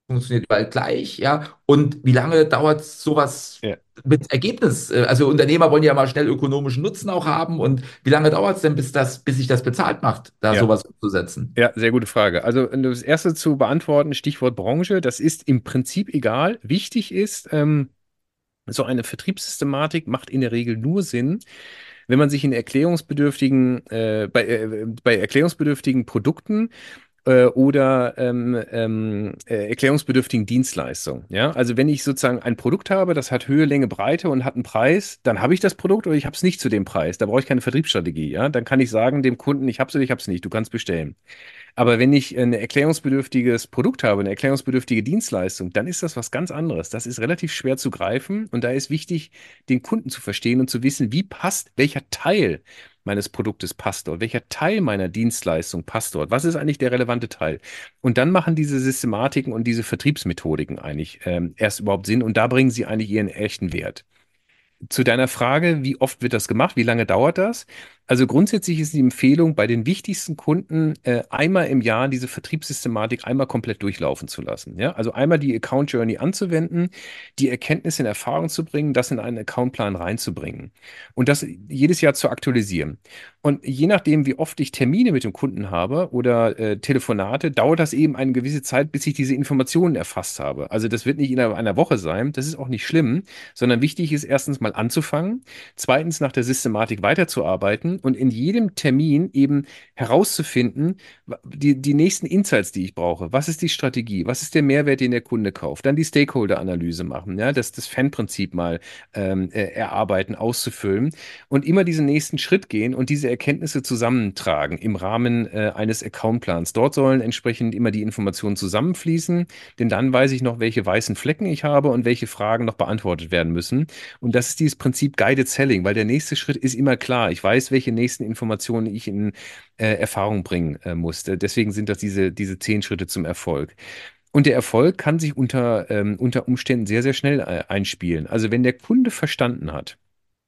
funktioniert überall gleich, ja. Und wie lange dauert sowas Ja. mit Ergebnis? Äh, Also Unternehmer wollen ja mal schnell ökonomischen Nutzen auch haben. Und wie lange dauert es denn, bis das, bis sich das bezahlt macht, da Ja. sowas umzusetzen? Ja, sehr gute Frage. Also um das erste zu beantworten, Stichwort Branche, das ist im Prinzip egal. Wichtig ist, ähm, so eine Vertriebssystematik macht in der Regel nur Sinn, wenn man sich in erklärungsbedürftigen, äh, bei, äh, bei erklärungsbedürftigen Produkten äh, oder ähm, ähm, äh, erklärungsbedürftigen Dienstleistungen. Ja? Also wenn ich sozusagen ein Produkt habe, das hat Höhe, Länge, Breite und hat einen Preis, dann habe ich das Produkt oder ich habe es nicht zu dem Preis. Da brauche ich keine Vertriebsstrategie. Ja? Dann kann ich sagen dem Kunden, ich habe es oder ich habe es nicht, du kannst bestellen. Aber wenn ich ein erklärungsbedürftiges Produkt habe, eine erklärungsbedürftige Dienstleistung, dann ist das was ganz anderes. Das ist relativ schwer zu greifen und da ist wichtig, den Kunden zu verstehen und zu wissen, wie passt, welcher Teil meines Produktes passt dort, welcher Teil meiner Dienstleistung passt dort, was ist eigentlich der relevante Teil? Und dann machen diese Systematiken und diese Vertriebsmethodiken eigentlich ähm, erst überhaupt Sinn und da bringen sie eigentlich ihren echten Wert. Zu deiner Frage, wie oft wird das gemacht? Wie lange dauert das? Also grundsätzlich ist die Empfehlung, bei den wichtigsten Kunden äh, einmal im Jahr diese Vertriebssystematik einmal komplett durchlaufen zu lassen. Ja? Also einmal die Account Journey anzuwenden, die Erkenntnisse in Erfahrung zu bringen, das in einen Accountplan reinzubringen und das jedes Jahr zu aktualisieren. Und je nachdem, wie oft ich Termine mit dem Kunden habe oder äh, Telefonate, dauert das eben eine gewisse Zeit, bis ich diese Informationen erfasst habe. Also das wird nicht innerhalb einer Woche sein, das ist auch nicht schlimm, sondern wichtig ist erstens mal anzufangen, zweitens nach der Systematik weiterzuarbeiten und in jedem Termin eben herauszufinden, die, die nächsten Insights, die ich brauche. Was ist die Strategie? Was ist der Mehrwert, den der Kunde kauft? Dann die Stakeholder-Analyse machen, ja, das, das Fan-Prinzip mal ähm, äh, erarbeiten, auszufüllen und immer diesen nächsten Schritt gehen und diese Erkenntnisse zusammentragen im Rahmen äh, eines Accountplans. Dort sollen entsprechend immer die Informationen zusammenfließen, denn dann weiß ich noch, welche weißen Flecken ich habe und welche Fragen noch beantwortet werden müssen. Und das ist dieses Prinzip Guided Selling, weil der nächste Schritt ist immer klar. Ich weiß, welche nächsten Informationen ich in äh, Erfahrung bringen äh, muss. Deswegen sind das diese, diese zehn Schritte zum Erfolg. Und der Erfolg kann sich unter, ähm, unter Umständen sehr, sehr schnell äh, einspielen. Also wenn der Kunde verstanden hat,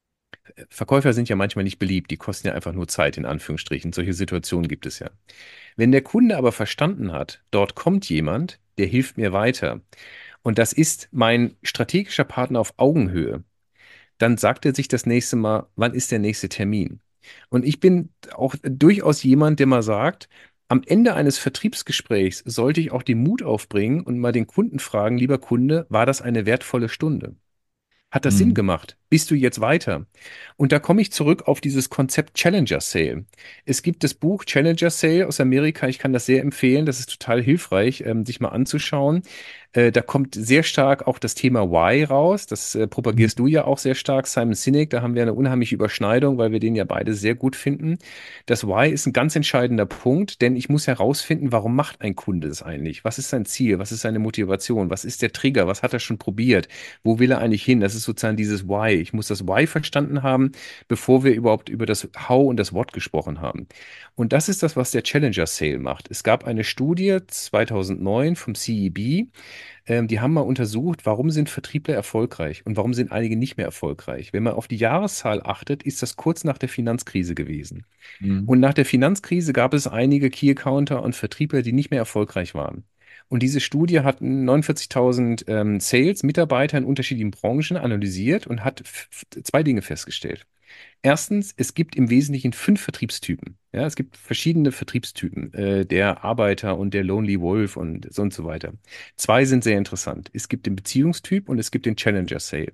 Verkäufer sind ja manchmal nicht beliebt, die kosten ja einfach nur Zeit, in Anführungsstrichen. Solche Situationen gibt es ja. Wenn der Kunde aber verstanden hat, dort kommt jemand, der hilft mir weiter, und das ist mein strategischer Partner auf Augenhöhe, dann sagt er sich das nächste Mal, wann ist der nächste Termin? Und ich bin auch durchaus jemand, der mal sagt, am Ende eines Vertriebsgesprächs sollte ich auch den Mut aufbringen und mal den Kunden fragen, lieber Kunde, war das eine wertvolle Stunde? Hat das Sinn Mhm. gemacht? Bist du jetzt weiter? Und da komme ich zurück auf dieses Konzept Challenger Sale. Es gibt das Buch Challenger Sale aus Amerika. Ich kann das sehr empfehlen. Das ist total hilfreich, ähm, sich mal anzuschauen. Äh, da kommt sehr stark auch das Thema Why raus. Das äh, propagierst du ja auch sehr stark, Simon Sinek. Da haben wir eine unheimliche Überschneidung, weil wir den ja beide sehr gut finden. Das Why ist ein ganz entscheidender Punkt, denn ich muss herausfinden, warum macht ein Kunde das eigentlich? Was ist sein Ziel? Was ist seine Motivation? Was ist der Trigger? Was hat er schon probiert? Wo will er eigentlich hin? Das ist sozusagen dieses Why. Ich muss das Why verstanden haben, bevor wir überhaupt über das How und das What gesprochen haben. Und das ist das, was der Challenger Sale macht. Es gab eine Studie zweitausendneun vom C E B, ähm, die haben mal untersucht, warum sind Vertriebler erfolgreich und warum sind einige nicht mehr erfolgreich. Wenn man auf die Jahreszahl achtet, ist das kurz nach der Finanzkrise gewesen. Mhm. Und nach der Finanzkrise gab es einige Key-Accounter und Vertriebler, die nicht mehr erfolgreich waren. Und diese Studie hat neunundvierzigtausend ähm, Sales-Mitarbeiter in unterschiedlichen Branchen analysiert und hat f- f- zwei Dinge festgestellt. Erstens, es gibt im Wesentlichen fünf Vertriebstypen. Ja, es gibt verschiedene Vertriebstypen, äh, der Arbeiter und der Lonely Wolf und so und so weiter. Zwei sind sehr interessant. Es gibt den Beziehungstyp und es gibt den Challenger Sale.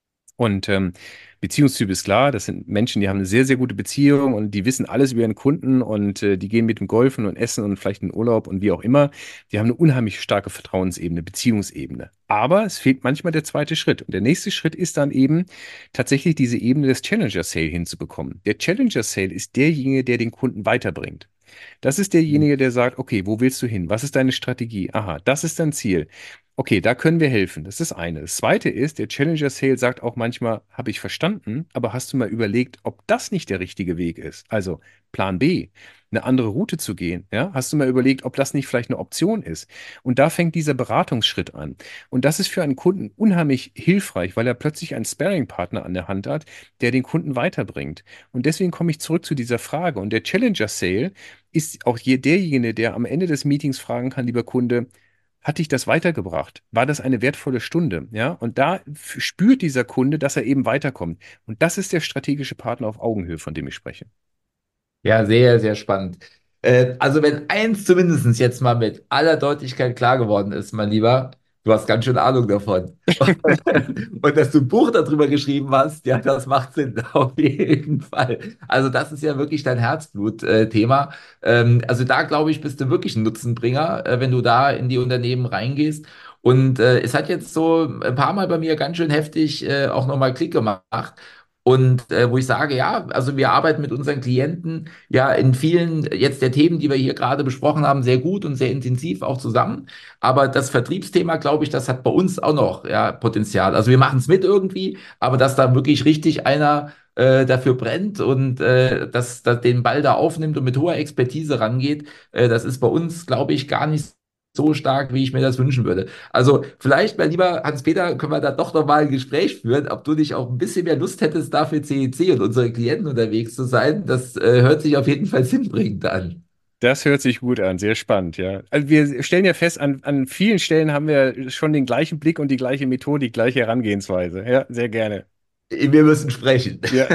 Und ähm, Beziehungstyp ist klar, das sind Menschen, die haben eine sehr, sehr gute Beziehung und die wissen alles über ihren Kunden und äh, die gehen mit dem Golfen und essen und vielleicht in den Urlaub und wie auch immer. Die haben eine unheimlich starke Vertrauensebene, Beziehungsebene. Aber es fehlt manchmal der zweite Schritt. Und der nächste Schritt ist dann eben tatsächlich diese Ebene des Challenger Sale hinzubekommen. Der Challenger Sale ist derjenige, der den Kunden weiterbringt. Das ist derjenige, der sagt, okay, wo willst du hin? Was ist deine Strategie? Aha, das ist dein Ziel. Okay, da können wir helfen. Das ist das eine. Das zweite ist, der Challenger Sale sagt auch manchmal, habe ich verstanden, aber hast du mal überlegt, ob das nicht der richtige Weg ist? Also Plan B, eine andere Route zu gehen. Ja? Hast du mal überlegt, ob das nicht vielleicht eine Option ist? Und da fängt dieser Beratungsschritt an. Und das ist für einen Kunden unheimlich hilfreich, weil er plötzlich einen Sparring-Partner an der Hand hat, der den Kunden weiterbringt. Und deswegen komme ich zurück zu dieser Frage. Und der Challenger Sale ist auch je derjenige, der am Ende des Meetings fragen kann, lieber Kunde, Hat dich das weitergebracht? War das eine wertvolle Stunde? Ja, und da f- spürt dieser Kunde, dass er eben weiterkommt. Und das ist der strategische Partner auf Augenhöhe, von dem ich spreche. Ja, sehr, sehr spannend. Äh, also wenn eins zumindest jetzt mal mit aller Deutlichkeit klar geworden ist, mein Lieber, du hast ganz schön Ahnung davon. Und dass du ein Buch darüber geschrieben hast, ja, das macht Sinn, auf jeden Fall. Also das ist ja wirklich dein Herzblut-Thema. Ähm, also da, glaube ich, bist du wirklich ein Nutzenbringer, äh, wenn du da in die Unternehmen reingehst. Und äh, es hat jetzt so ein paar Mal bei mir ganz schön heftig äh, auch nochmal Klick gemacht. Und äh, wo ich sage, ja, also wir arbeiten mit unseren Klienten ja in vielen jetzt der Themen, die wir hier gerade besprochen haben, sehr gut und sehr intensiv auch zusammen. Aber das Vertriebsthema, glaube ich, das hat bei uns auch noch ja, Potenzial. Also wir machen es mit irgendwie, aber dass da wirklich richtig einer äh, dafür brennt und äh, dass, dass den Ball da aufnimmt und mit hoher Expertise rangeht, äh, das ist bei uns, glaube ich, gar nicht so stark, wie ich mir das wünschen würde. Also vielleicht, mein lieber Hans-Peter, können wir da doch noch mal ein Gespräch führen, ob du nicht auch ein bisschen mehr Lust hättest, dafür C E C und unsere Klienten unterwegs zu sein. Das äh, hört sich auf jeden Fall sinnbringend an. Das hört sich gut an, sehr spannend, ja. Also wir stellen ja fest, an, an vielen Stellen haben wir schon den gleichen Blick und die gleiche Methodik, gleiche Herangehensweise. Ja, sehr gerne. Wir müssen sprechen. Ja.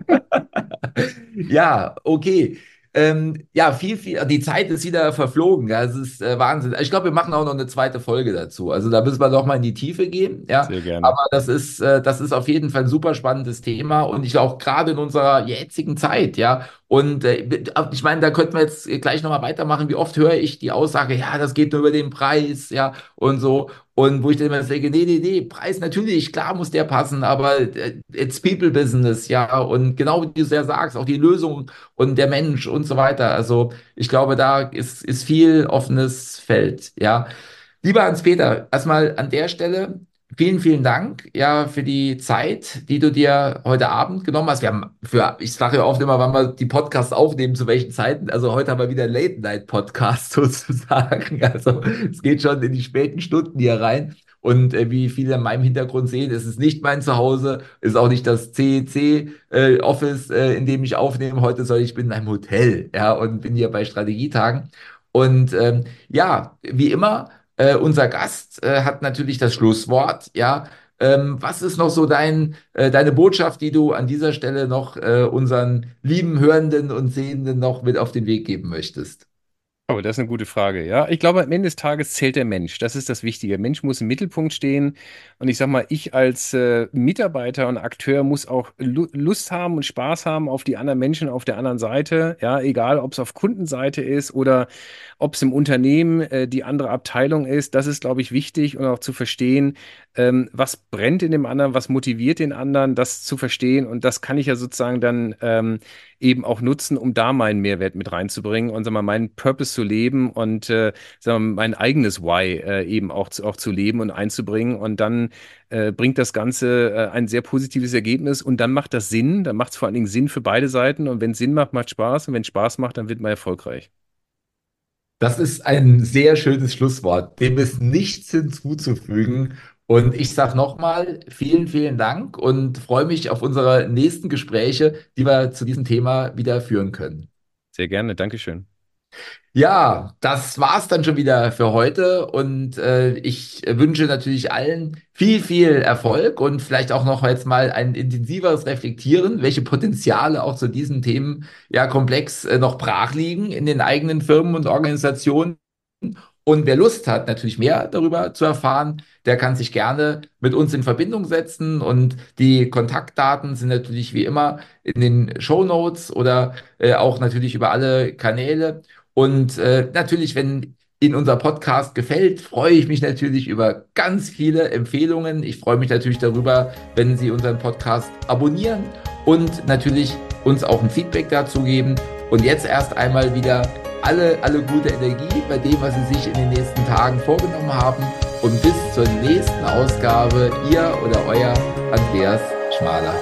Ja, okay. Ähm, ja, viel, viel, die Zeit ist wieder verflogen. Ja, es ist äh, Wahnsinn. Ich glaube, wir machen auch noch eine zweite Folge dazu. Also da müssen wir doch mal in die Tiefe gehen. Ja, Sehr gerne. aber das ist, äh, das ist auf jeden Fall ein super spannendes Thema und ich auch gerade in unserer jetzigen Zeit. Ja, und äh, ich meine, da könnten wir jetzt gleich nochmal weitermachen. Wie oft höre ich die Aussage, ja, das geht nur über den Preis, ja, und so. Und wo ich dann immer sage, nee, nee, nee, Preis natürlich, klar muss der passen, aber äh, it's People Business, ja, und genau wie du es ja sagst, auch die Lösung und der Mensch und so weiter. Also ich glaube, da ist, ist viel offenes Feld, ja. Lieber Hans-Peter, erstmal an der Stelle vielen, vielen Dank, ja, für die Zeit, die du dir heute Abend genommen hast. Wir haben für, ich sage ja oft immer, wann wir die Podcasts aufnehmen, zu welchen Zeiten. Also heute haben wir wieder einen Late-Night-Podcast sozusagen. Also es geht schon in die späten Stunden hier rein. Und äh, wie viele in meinem Hintergrund sehen, es ist nicht mein Zuhause, ist auch nicht das C E C-Office, äh, in dem ich aufnehme heute, sondern ich bin in einem Hotel, ja, und bin hier bei Strategietagen. Und ähm, ja, wie immer, äh, unser Gast äh, hat natürlich das Schlusswort, ja. Ähm, was ist noch so dein, äh, deine Botschaft, die du an dieser Stelle noch äh, unseren lieben Hörenden und Sehenden noch mit auf den Weg geben möchtest? Oh, das ist eine gute Frage, ja. Ich glaube, am Ende des Tages zählt der Mensch. Das ist das Wichtige. Der Mensch muss im Mittelpunkt stehen. Und ich sag mal, ich als äh, Mitarbeiter und Akteur muss auch Lu Lust haben und Spaß haben auf die anderen Menschen auf der anderen Seite. Ja, egal, ob es auf Kundenseite ist oder ob es im Unternehmen äh, die andere Abteilung ist. Das ist, glaube ich, wichtig und auch zu verstehen, ähm, was brennt in dem anderen, was motiviert den anderen, das zu verstehen. Und das kann ich ja sozusagen dann ähm, eben auch nutzen, um da meinen Mehrwert mit reinzubringen und sagen wir, meinen Purpose zu leben und äh, sagen wir, mein eigenes Why äh, eben auch zu, auch zu leben und einzubringen. Und dann äh, bringt das Ganze äh, ein sehr positives Ergebnis und dann macht das Sinn, dann macht es vor allen Dingen Sinn für beide Seiten und wenn es Sinn macht, macht Spaß und wenn es Spaß macht, dann wird man erfolgreich. Das ist ein sehr schönes Schlusswort. Dem ist nichts hinzuzufügen. Und ich sage nochmal vielen, vielen Dank und freue mich auf unsere nächsten Gespräche, die wir zu diesem Thema wieder führen können. Sehr gerne, Dankeschön. Ja, das war's dann schon wieder für heute und äh, ich wünsche natürlich allen viel, viel Erfolg und vielleicht auch noch jetzt mal ein intensiveres Reflektieren, welche Potenziale auch zu diesen Themen ja komplex äh, noch brach liegen in den eigenen Firmen und Organisationen. Und wer Lust hat, natürlich mehr darüber zu erfahren, der kann sich gerne mit uns in Verbindung setzen und die Kontaktdaten sind natürlich wie immer in den Shownotes oder äh, auch natürlich über alle Kanäle. Und äh, natürlich, wenn Ihnen unser Podcast gefällt, freue ich mich natürlich über ganz viele Empfehlungen. Ich freue mich natürlich darüber, wenn Sie unseren Podcast abonnieren und natürlich uns auch ein Feedback dazu geben. Und jetzt erst einmal wieder alle, alle gute Energie bei dem, was Sie sich in den nächsten Tagen vorgenommen haben. Und bis zur nächsten Ausgabe, Ihr oder Euer Andreas Schmaler.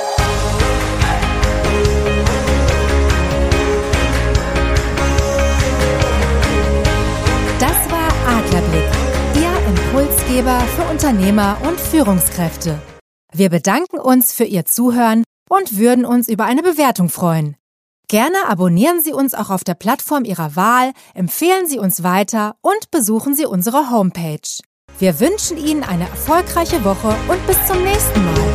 Das war Adlerblick, Ihr Impulsgeber für Unternehmer und Führungskräfte. Wir bedanken uns für Ihr Zuhören und würden uns über eine Bewertung freuen. Gerne abonnieren Sie uns auch auf der Plattform Ihrer Wahl, empfehlen Sie uns weiter und besuchen Sie unsere Homepage. Wir wünschen Ihnen eine erfolgreiche Woche und bis zum nächsten Mal.